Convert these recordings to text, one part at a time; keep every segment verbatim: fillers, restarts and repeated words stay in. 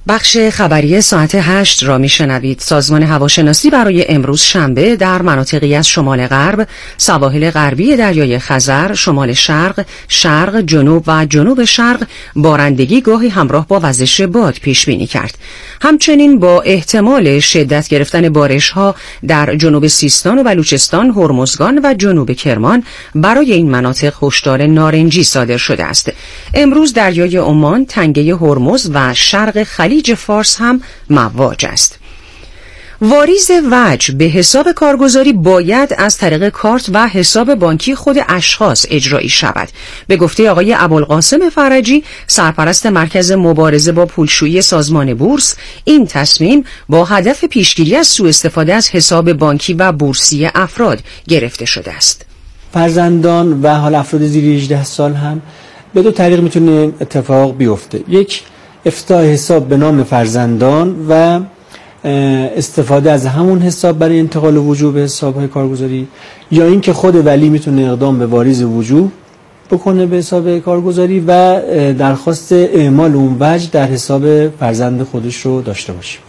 بخش خبری ساعت هشت را میشنوید. سازمان هواشناسی برای امروز شنبه در مناطقی از شمال غرب، سواحل غربی دریای خزر، شمال شرق، شرق، جنوب و جنوب شرق بارندگی گاهی همراه با وزش باد پیش بینی کرد. همچنین با احتمال شدت گرفتن بارش‌ها در جنوب سیستان و بلوچستان، هرمزگان و جنوب کرمان برای این مناطق هشدار نارنجی صادر شده است. امروز دریای عمان، تنگه هرمز و شرق خلیج فارس هم مواج است. واریز وجه به حساب کارگزاری باید از طریق کارت و حساب بانکی خود اشخاص اجرایی شود. به گفته آقای ابوالقاسم فرجی، سرپرست مرکز مبارزه با پولشویی سازمان بورس، این تصمیم با هدف پیشگیری از سوء استفاده از حساب بانکی و بورسی افراد گرفته شده است. فرزندان و حال افراد زیر هجده سال هم به دو طریق میتونه اتفاق بیفته. یک، افتتاح حساب به نام فرزندان و استفاده از همون حساب برای انتقال وجوه به حساب‌های کارگزاری، یا اینکه خود ولی میتونه اقدام به واریز وجوه بکنه به حساب کارگزاری و درخواست اعمال اون وجه در حساب فرزند خودش رو داشته باشه.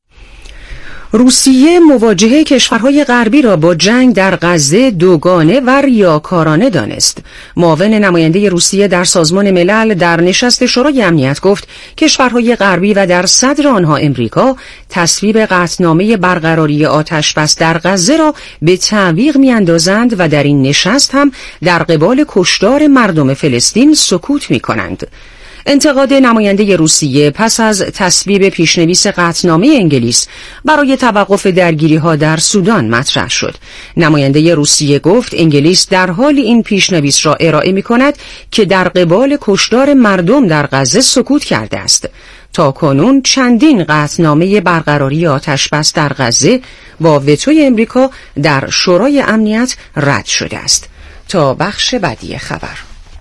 روسیه مواجهه کشورهای غربی را با جنگ در غزه دوگانه و ریاکارانه دانست. معاون نماینده روسیه در سازمان ملل در نشست شورای امنیت گفت کشورهای غربی و در صدر آنها امریکا تصویب قطعنامه برقراری آتشبس در غزه را به تعویق می‌اندازند و در این نشست هم در قبال کشتار مردم فلسطین سکوت می‌کنند. انتقاد نماینده روسیه پس از تصویب پیشنویس قطعنامه انگلیس برای توقف درگیری‌ها در سودان مطرح شد. نماینده روسیه گفت انگلیس در حال این پیشنویس را ارائه می‌کند که در قبال کشتار مردم در غزه سکوت کرده است. تا کنون چندین قطعنامه برقراری آتشبس در غزه با وتوی امریکا در شورای امنیت رد شده است. تا بخش بعدی خبر.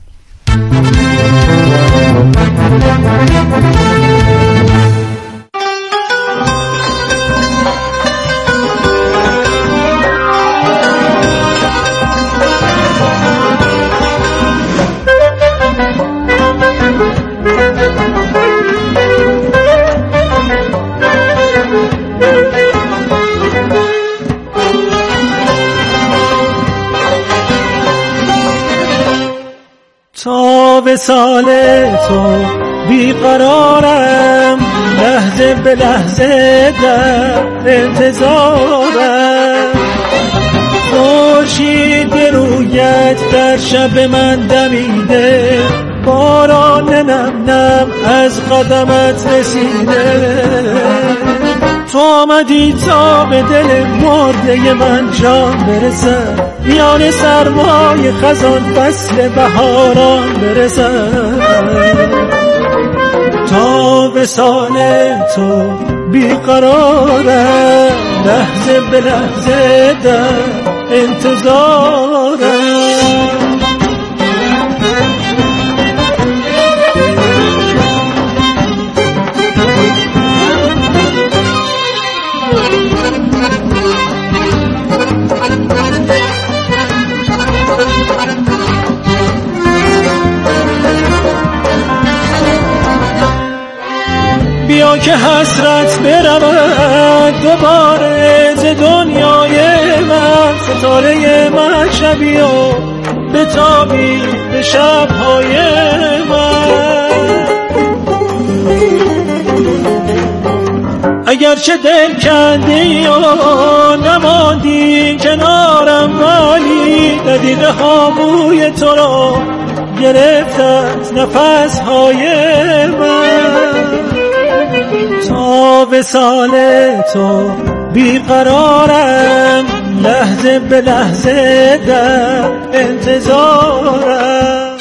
تا به سال تو بیقرارم، لحظه به لحظه در انتظارم. خورشید به رویت در شب من دمیده، باران نم نم از قدمت رسیده. تو آمدی تا به دل مرده من جان برسد، میان سرمای خزان فصل بهاران برسد. تا به سال تو بیقرارم، لحظه به لحظه در انتظارم. بیا که حسرت برود دوباره ز دنیای من، ستاره من شبی و بتابی به شبهای من. اگرچه دل کندی و نماندی کنارم، ولی ندیده ها بوی تو را گرفت از نفسهای من. تا به سال تو بیقرارم، لحظه به لحظه در انتظارم.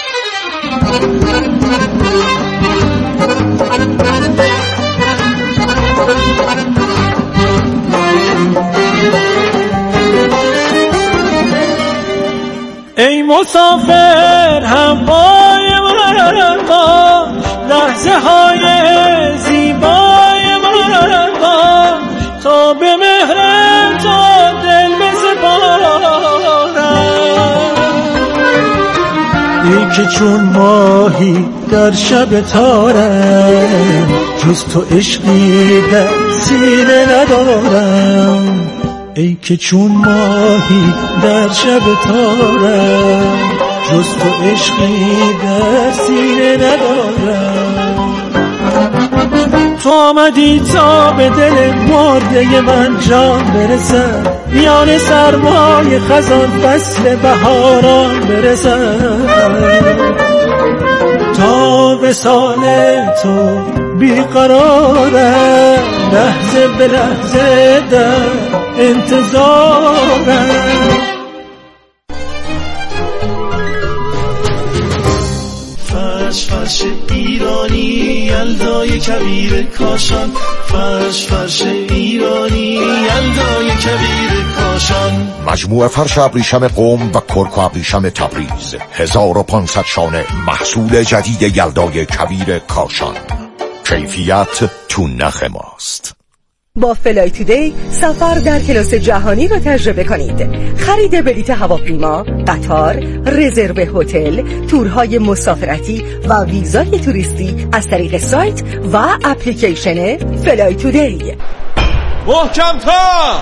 ای مسافر همپای من باش، لحظه های زیبای من باش، تا به مهر تو دل بسپارم. ای که چون ماهی در شب تارم، جز تو عشقی در سینه ندارم. ای که چون ماهی در شب تارم، جز تو عشقی در سینه ندارم. تو آمدی تا به دل مرده من جان برسد، میان سرمای خزان فصل بهاران برسد. تا وصال تو بیقرارم، لحظه به لحظه در انتظارم. فرش فرش ایرانی یلدای کبیر کاشان، فرش فرش ایرانی یلدای کبیر کاشان. مجموعه فرش ابریشم قم و کرک و ابریشم تبریز، هزار و پانصد شانه محصول جدید یلدای کبیر کاشان. کیفیت تو نخ ماست. با فلای تودی سفر در کلاس جهانی را تجربه کنید. خرید بلیط هواپیما، قطار، رزرو هتل، تورهای مسافرتی و ویزای توریستی از طریق سایت و اپلیکیشن فلای تودی. محکم‌تر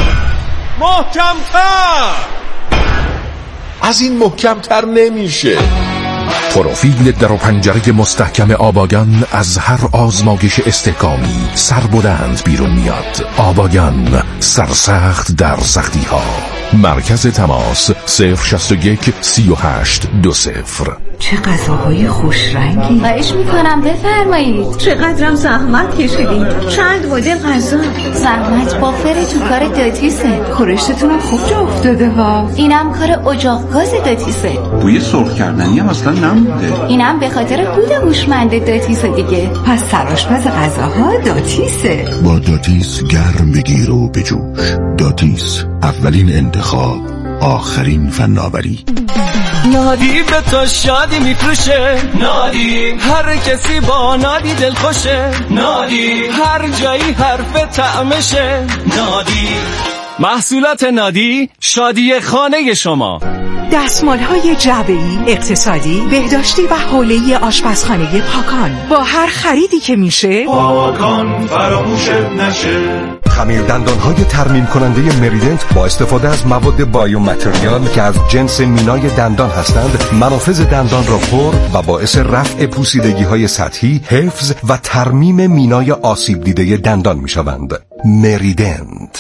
محکم‌تر از این محکم‌تر نمیشه. پروفیل در و پنجره مستحکم آباگان از هر آزمایش استحکامی سربلند بیرون میاد. آباگان، سرسخت در سختی ها. مرکز تماس صفر شصت و یک سی و هشت دو صفر. چه غذاهای خوش رنگی. خواهش میکنم بفرمایید. چقدرم زحمت کشیدید. چند مدل غذا. زحمت بافر تو کار داتیسه. خورشتتونم خوب جا افتاده ها. اینم کار اجاق گاز داتیسه. بوی سرخ کردنی هم اصلا نمونده. اینم به خاطر هود هوشمند داتیسه دیگه. پس سرآشپز غذاها داتیسه. با داتیس گرم بگیر و بجوش. داتیس، اولین انتخاب، آخرین فناوری. نادی به تو شادی میفروشه، نادی هر کسی با نادی دل خوشه، نادی هر جایی حرف طعمشه، نادی محصولات نادی شادی خانه شما. دستمال‌های جعبه‌ای، اقتصادی، بهداشتی و حوله‌ای آشپزخانه پاکان. با هر خریدی که میشه پاکان فراموش نشه. خمیر دندان‌های ترمیم کننده مریدنت با استفاده از مواد بایو متریال که از جنس مینای دندان هستند، منافذ دندان را پر و باعث رفع پوسیدگی‌های سطحی، حفظ و ترمیم مینای آسیب دیده دندان می‌شوند. مریدنت.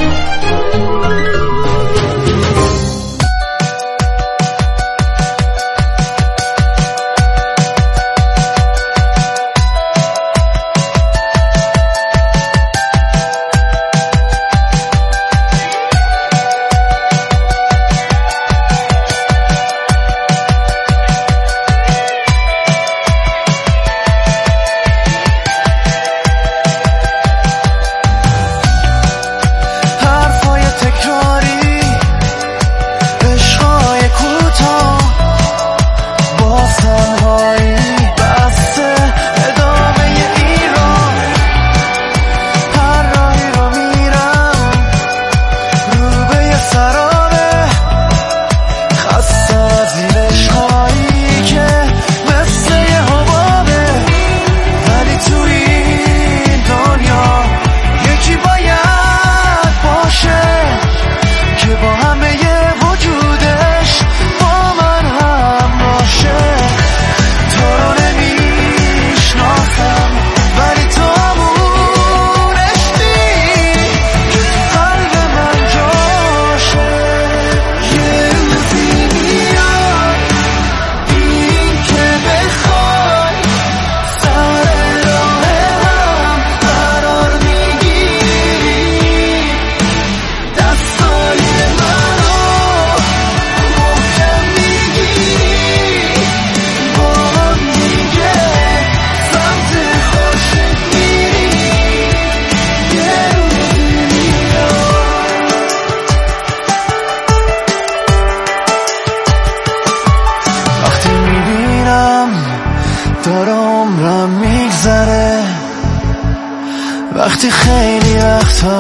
وقتی خیلی وقتا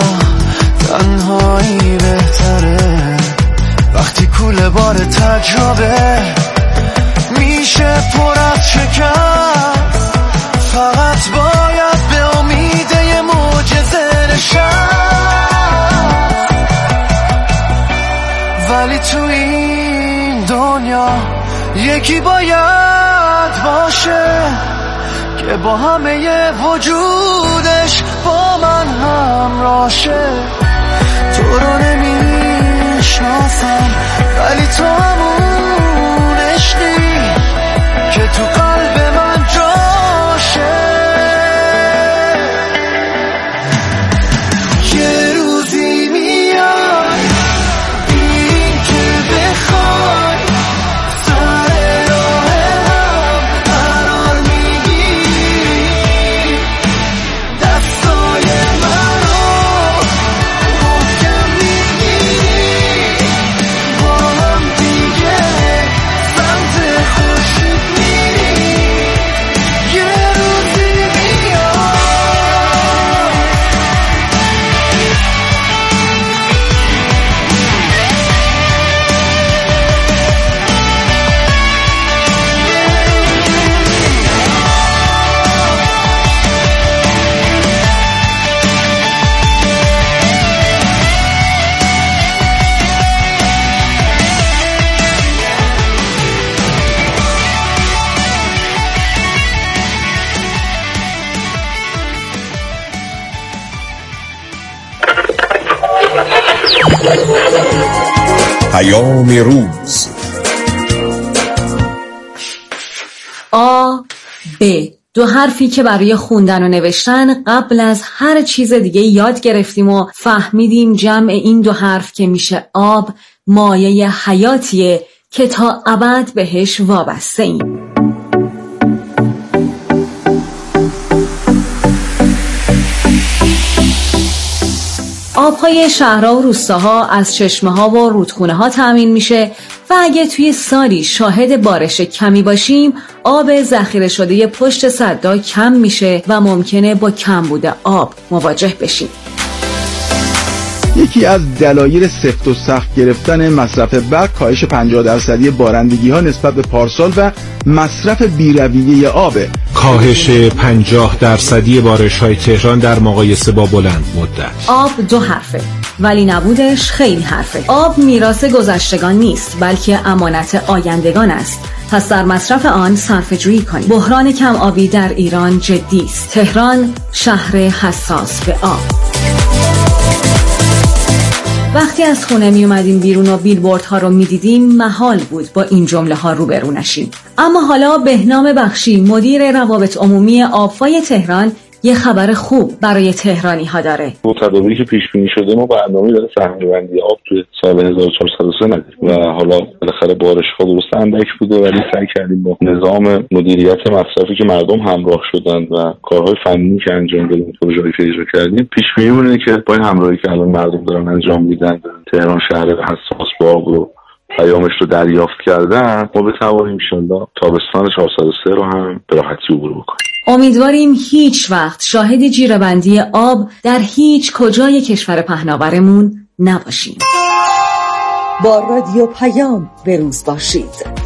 تنهایی بهتره، وقتی کوله بار تجربه می که پر از شکست، فقط باید به امید یه معجزه نشست. ولی تو این دنیا یکی باید باشه که با همه وجودش با من همراه شه. تو رو نمیشناسم ولی تو همون عشقی که تو قلب من جاشه. یه روزی میاد این که بخوای سر راه هم قرار میگیری، دستای من رو محکم میگیری، با هم دیگه سمت خورشید میری. یه روزی میاد. پیام روز. آ ب، دو حرفی که برای خوندن و نوشتن قبل از هر چیز دیگه یاد گرفتیم و فهمیدیم جمع این دو حرف که میشه آب مایه حیاتیه که تا ابد بهش وابسته ایم. آبهای شهرها و روستاها از چشمه‌ها و رودخونه‌ها تامین میشه و اگه توی سالی شاهد بارش کمی باشیم، آب ذخیره شده پشت سدها کم میشه و ممکنه با کمبود آب مواجه بشیم. یکی از دلایل سفت و سخت گرفتن مصرف برق کاهش پنجاه درصدی بارندگی ها نسبت به پارسال و مصرف بی‌رویه آبه. کاهش پنجاه درصدی بارش‌های تهران در مقایسه با بلند مدت. آب دو حرفه ولی نبودش خیلی حرفه. آب میراث گذشتگان نیست بلکه امانت آیندگان است. پس در مصرف آن صرفه‌جویی کنید. بحران کم آبی در ایران جدی است. تهران شهر حساس به آب. وقتی از خونه می اومدیم بیرون و بیلبوردها رو می دیدیم محال بود با این جمله ها روبرو نشیم. اما حالا بهنام بخشی مدیر روابط عمومی آبفای تهران یه خبر خوب برای تهرانی ها داره. با تدابیری که پیش بینی شده ما برنامه‌ای برای سهمیه‌بندی آب توی سال هزار و چهارصد و سه نداریم و حالا بالاخره بارش‌ها درست اندک بوده ولی سعی کردیم با نظام مدیریت مصرفی که مردم همراه شدن و کارهای فنی که انجام دادیم پروژه‌ای که اجرا کردیم پیش بینی اینه که با این همراهی که الان مردم دارن انجام میدن تهران شهر حساس به آب رو پیامش رو دریافت کردن ما بتوانیم انشالله تابستان چهارصد و سه رو هم به راحتی عبور بکنیم. امیدواریم هیچ وقت شاهد جیره‌بندی آب در هیچ کجای کشور پهناورمون نباشیم. با رادیو پیام به روز باشید.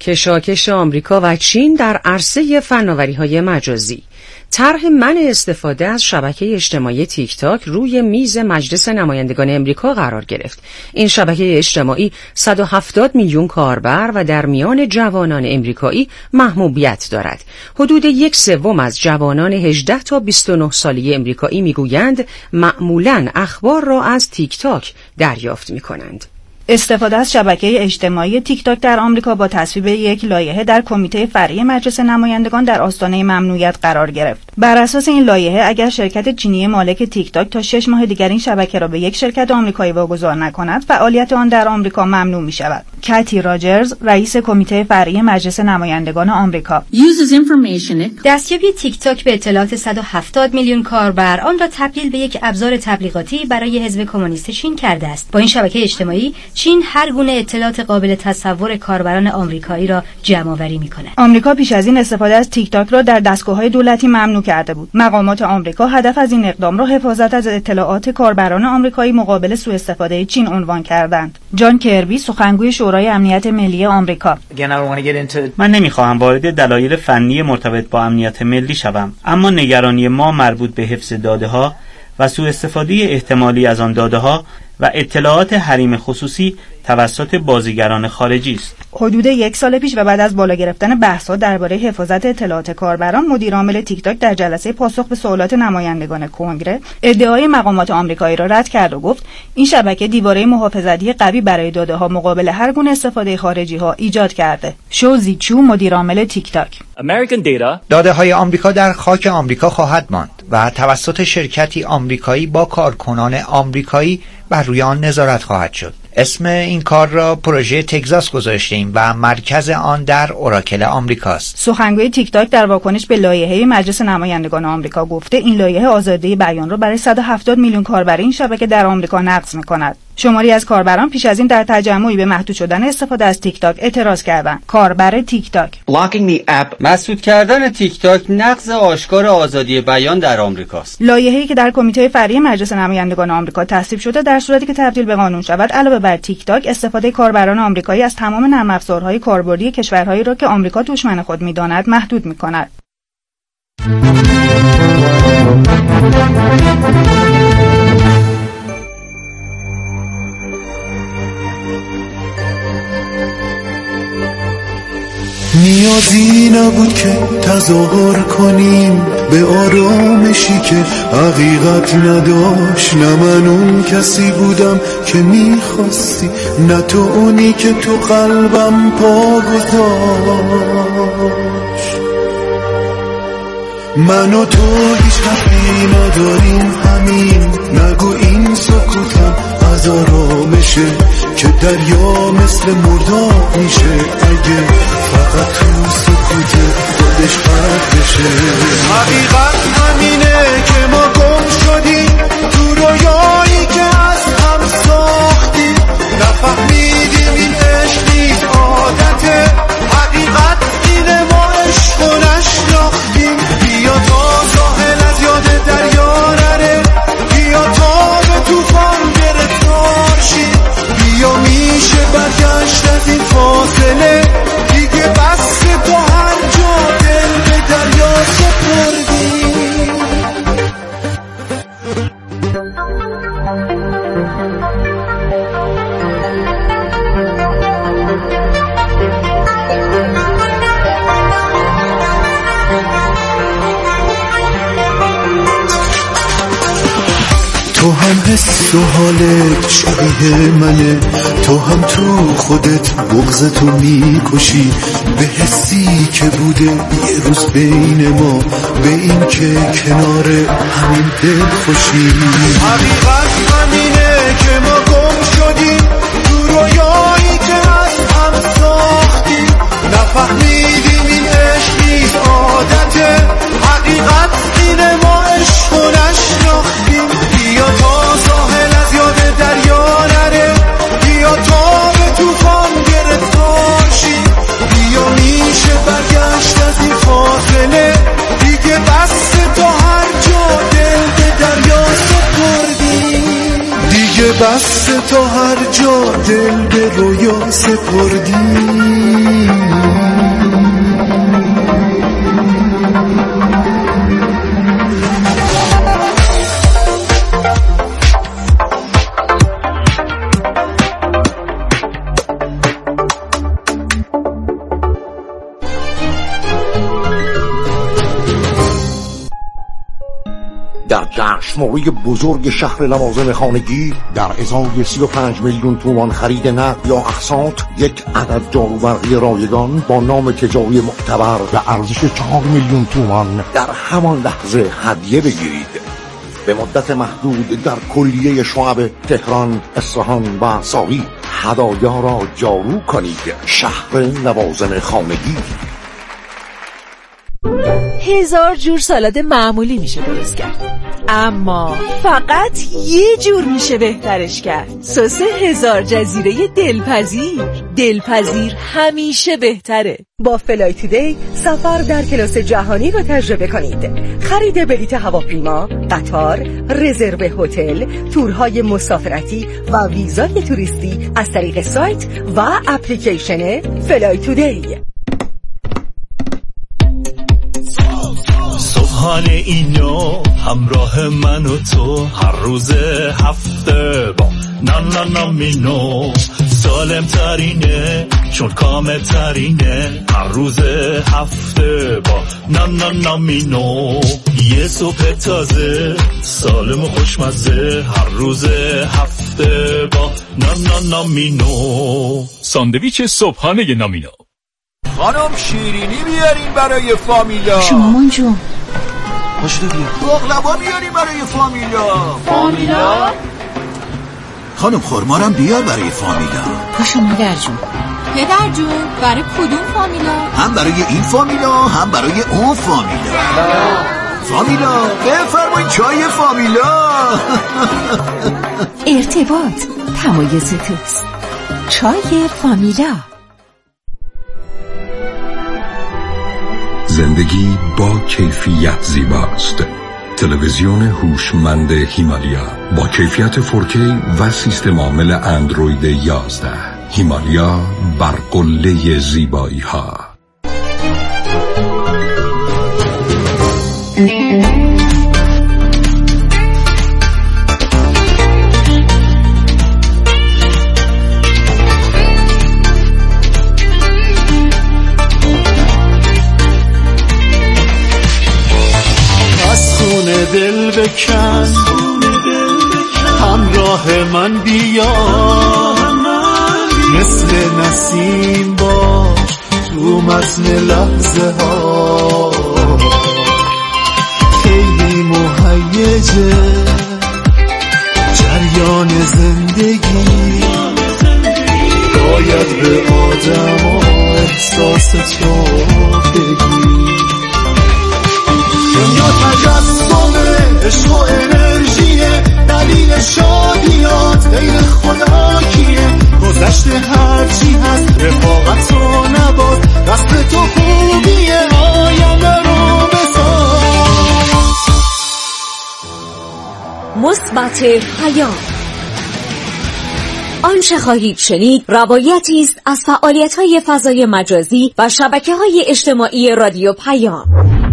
کشاکش آمریکا و چین در عرصه فناوری‌های مجازی. طرح منع استفاده از شبکه اجتماعی تیک تاک روی میز مجلس نمایندگان امریکا قرار گرفت. این شبکه اجتماعی صد و هفتاد میلیون کاربر و در میان جوانان امریکایی محبوبیت دارد. حدود یک سوم از جوانان هجده تا بیست و نه ساله امریکایی میگویند معمولاً اخبار را از تیک تاک دریافت می‌کنند. استفاده از شبکه اجتماعی تیک تاک در آمریکا با تصویب یک لایحه در کمیته فرعی مجلس نمایندگان در آستانه ممنوعیت قرار گرفت. بر اساس این لایحه اگر شرکت چینی مالک تیک تاک تا شش ماه دیگر این شبکه را به یک شرکت آمریکایی واگذار نکند، فعالیت آن در آمریکا ممنوع می شود. کاتی راجرز، رئیس کمیته فرعی مجلس نمایندگان آمریکا: دستیابی تیک تاک به اطلاعات صد و هفتاد میلیون کاربر آن را تبدیل به یک ابزار تبلیغاتی برای حزب کمونیست چین کرده است. با این شبکه اجتماعی چین هر گونه اطلاعات قابل تصور کاربران آمریکایی را جمع‌آوری می‌کند. آمریکا پیش از این استفاده از تیک تاک را در دستگاه‌های دولتی ممنوع کرده بود. مقامات آمریکا هدف از این اقدام را حفاظت از اطلاعات کاربران آمریکایی مقابل سوء استفاده چین عنوان کردند. جان کربی، سخنگوی شورای امنیت ملی آمریکا: من نمی‌خواهم وارد دلایل فنی مرتبط با امنیت ملی شوم، اما نگرانی ما مربوط به حفظ داده‌ها و سوء استفاده احتمالی از آن داده‌ها و اطلاعات حریم خصوصی توسط بازیگران خارجی است. حدود یک سال پیش و بعد از بالا گرفتن بحث‌ها درباره حفاظت اطلاعات کاربران، مدیر عامل تیک تاک در جلسه پاسخ به سوالات نمایندگان کنگره ادعای مقامات آمریکایی را رد کرد و گفت این شبکه دیواره محافظتی قوی برای داده‌ها مقابل هر گونه استفاده خارجی‌ها ایجاد کرده. شوزی چو، مدیر عامل تیک تاک: داده‌های آمریکا در خاک آمریکا خواهد ماند و توسط شرکتی آمریکایی با کارکنان آمریکایی بر روی آن نظارت خواهد شد. اسم این کار را پروژه تگزاس گذاشتیم و مرکز آن در اوراکل آمریکاست. سخنگوی تیک تاک در واکنش به لایحه مجلس نمایندگان آمریکا گفته این لایحه آزادی بیان را برای صد و هفتاد میلیون کاربر این شبکه در آمریکا نقض می‌کند. شماری از کاربران پیش از این در تجمعی به محدود شدن استفاده از تیک تاک اعتراض کردند. کاربر تیک تاک: مسدود کردن تیک تاک نقض آشکار آزادی بیان در آمریکاست. لایحه‌ای که در کمیته فرعی مجلس نمایندگان آمریکا تصویب شده در صورتی که تبدیل به قانون شود، علاوه بر تیک تاک استفاده کاربران آمریکایی از تمام نرم افزارهای کاربردی کشورهایی را که آمریکا دشمن خود می‌داند محدود می‌کند. نیازی نبود که تظاهر کنیم به آرامشی که حقیقت نداشت. نه من اون کسی بودم که میخواستی، نه تو اونی که تو قلبم پا گذاشت. من و تو هیچ حرفی نداریم، همین نگو این سکوتم از آرامشه که دریا مثل مرداب میشه اگه فقط تو سکوت خودش قد بشه. حقیقت همینه که ما گم شدیم تو رویایی که از هم ساختیم، نفهمیدیم این عشق نیست عادته. حقیقت اینه ما عشق و نشناختیم. بیا تا ساحل از یاد دریا نره، بیا تا به توفان گرفتار شیم. بیا میشه برگشت از این فاصله، دیگه بس تو هر جا دل به دریا سپردی. تو هم حس و حالت شبیه منه، تو هم تو خودت بغضتو میکشی به حسی که بوده یه روز بین ما، به این که کنار همین دل خوشی. حقیقت همینه که ما گم شدیم تو رویایی که از هم ساختیم، نفهمیدیم این عشق نیست عادته. حقیقت اینه ما عشق و نشناختیم. بیا تا ساحل از یاد دریا نره، بیا تا به توفان گرفتار شیم. بیا میشه برگشت از این فاصله، دیگه بس تو هر جا دل به دریا سپردی. دیگه بس تا هر جا دل به رویا سپردی. در جشنواره بزرگ شهر لوازم خانگی در ازای سی و پنج میلیون تومان خرید نقد یا اقساط یک عدد جاروبرقی رایگان با نام تجاری معتبر و ارزش چهار میلیون تومان در همان لحظه هدیه بگیرید. به مدت محدود در کلیه شعب تهران، اصفهان و ساوی هدایا را جارو کنید. شهر لوازم خانگی. هزار جور سالاد معمولی میشه درست کرد، اما فقط یه جور میشه بهترش کرد. سس هزار جزیره دلپذیر. دلپذیر همیشه بهتره. با فلای تودی سفر در کلاس جهانی را تجربه کنید. خرید بلیط هواپیما، قطار، رزرو هتل، تورهای مسافرتی و ویزای توریستی از طریق سایت و اپلیکیشن فلای تودی. صبحانه اینو همراه من و تو هر روز هفته با نانا نامینو سالم ترینه چون کامل ترینه. هر روز هفته با نانا نامینو یه صبح تازه سالم و خوشمزه. هر روز هفته با نانا نامینو. ساندویچ صبحانه نامینو. خانم شیرینی بیارین برای فامیلا. شما جون پاشو بیا. بقلوا بیارین برای فامیلا. فامیلا. خانم خرمارم بیار برای فامیلا. پاشو مادر جون. پدر جون برای کدوم فامیلا؟ هم برای این فامیلا هم برای اون فامیلا. فامیلا بفرمایید چای فامیلا. ارتباط تمایز توست. چای فامیلا. زندگی با کیفیت زیباست. تلویزیون هوشمند هیمالیا با کیفیت فور کی و سیستم عامل اندروید یازده. هیمالیا بر قله زیبایی ها. دل بکن همراه من بیا، مثل نسیم باش تو متن لحظه ها. خیلی مهیجه جریان زندگی، باید به آدم و احساس تو بگی. دنیا تجسمه عشق و انرژیه، دلیل شادیات غیر خدا کیه؟ گذشته هرچی هست رفاقت رو نباز، دست تو خوبیه آینده رو بساز. مثبت پیام. آنچه خواهید شنید روایتی است از فعالیت‌های فضای مجازی و شبکه‌های اجتماعی رادیو پیام.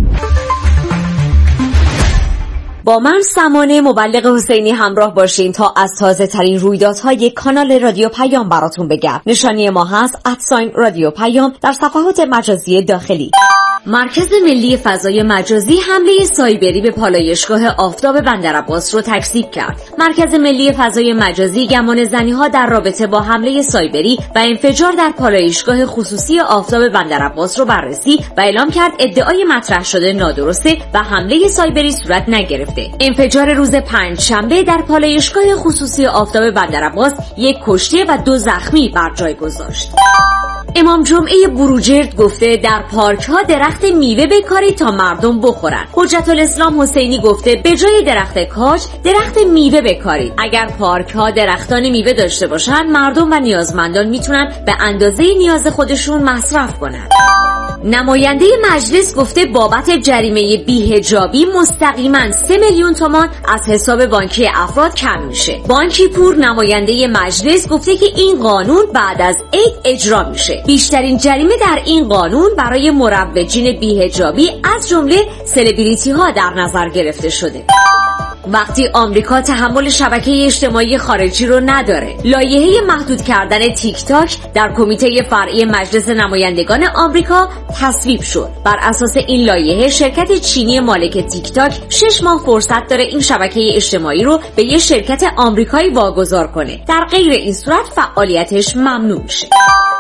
با من سمانه مبلغ حسینی همراه باشین تا از تازه ترین رویدادهای کانال رادیو پیام براتون بگم. نشانی ما هست ادساین رادیو پیام در صفحات مجازی داخلی. مرکز ملی فضای مجازی حمله سایبری به پالایشگاه آفتاب بندرعباس رو تکذیب کرد. مرکز ملی فضای مجازی گمان زنی‌ها در رابطه با حمله سایبری و انفجار در پالایشگاه خصوصی آفتاب بندرعباس رو بررسی و اعلام کرد ادعای مطرح شده نادرسته و حمله سایبری صورت نگرفته. انفجار روز پنجشنبه در پالایشگاه خصوصی آفتاب بندرعباس یک کشته و دو زخمی بر جای گذاشت. امام جمعه بروجرد گفته در پارک ها درخت میوه بکارید تا مردم بخورن. حجت الاسلام حسینی گفته به جای درخت کاج درخت میوه بکارید. اگر پارک ها درختان میوه داشته باشن مردم و نیازمندان میتونن به اندازه نیاز خودشون مصرف کنن. نماینده مجلس گفته بابت جریمه بی‌حجابی مستقیما سه میلیون تومان از حساب بانکی افراد کم میشه. بانکی پور نماینده مجلس گفته که این قانون بعد از عید اجرا میشه. بیشترین جریمه در این قانون برای مروجین بی‌حجابی از جمله سلبریتی ها در نظر گرفته شده. وقتی آمریکا تحمل شبکه اجتماعی خارجی رو نداره، لایحه محدود کردن تیک تاک در کمیته فرعی مجلس نمایندگان آمریکا تصویب شد. بر اساس این لایحه شرکت چینی مالک تیک تاک شش ماه فرصت داره این شبکه اجتماعی رو به یه شرکت آمریکایی واگذار کنه. در غیر این صورت فعالیتش ممنوع میشه.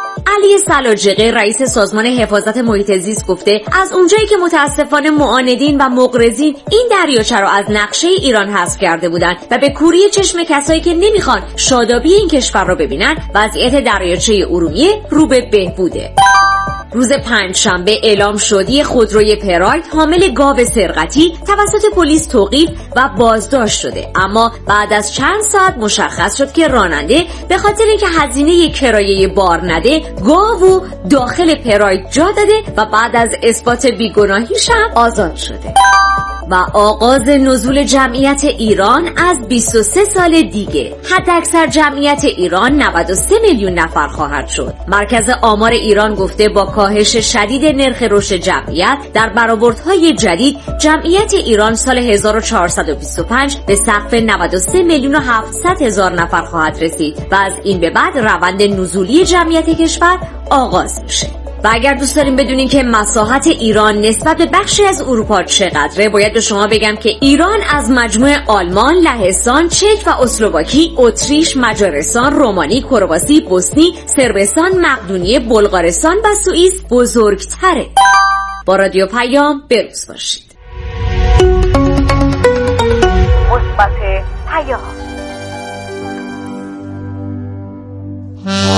علی سلاجقی رئیس سازمان حفاظت محیط زیست گفته از اونجایی که متاسفانه معاندین و مغرضین این دریاچه رو از نقشه ایران حذف کرده بودند و به کوری چشم کسایی که نمیخوان شادابی این کشور رو ببینن، وضعیت دریاچه ارومیه رو به بهبوده. روز پنجشنبه اعلام شد یک خودروی پراید حامل گاو سرقتی توسط پلیس توقیف و بازداشت شده، اما بعد از چند ساعت مشخص شد که راننده به خاطر اینکه هزینه کرایه بار نده گاو داخل پراید جا داده و بعد از اثبات بیگناهیش هم آزاد شده. و آغاز نزول جمعیت ایران از بیست و سه سال دیگه. حداکثر جمعیت ایران نود و سه میلیون نفر خواهد شد. مرکز آمار ایران گفته با کاهش شدید نرخ رشد جمعیت در برآوردهای جدید، جمعیت ایران سال هزار و چهارصد و بیست و پنج به سقف نود و سه میلیون و هفتصد هزار نفر خواهد رسید و از این به بعد روند نزولی جمعیت کشور آغاز میشه. و اگر دوست داریم بدونین که مساحت ایران نسبت به بخشی از اروپا چقدره، باید به شما بگم که ایران از مجموع آلمان، لهستان، چک و اسلواکی، اتریش، مجارستان، رومانی، کرواسی، بوسنی، صربستان، مقدونیه، بلغارستان و سوئیس بزرگتره. با رادیو پیام بروز باشید. مثبت پیام.